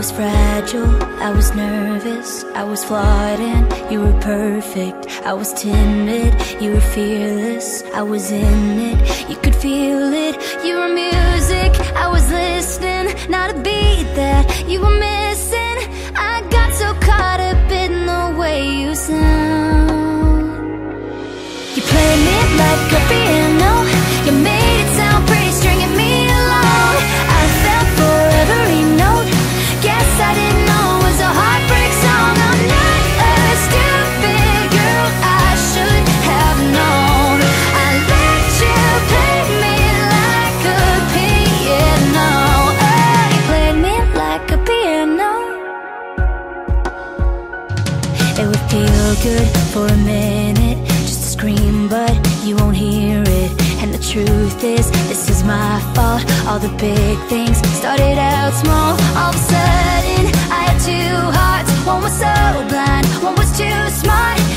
was fragile, I was nervous, I was flawed and you were perfect. I was timid, you were fearless, I was in it, you could feel it. You were music, I was listening, not a beat that you were missing. I got so caught up in the way you sound. You played me like a piano, you made it sound pretty, stringing me along. I fell for every note, guess I didn't know it was a heartbreak song. I'm not a stupid girl, I should have known. I let you play me like a piano. Oh, you played me like a piano. It would feel good for a minute, just to scream, but you won't hear it. And the truth is, this is my fault. All the big things started out small. All of a sudden, I had two hearts. One was so blind, one was too smart.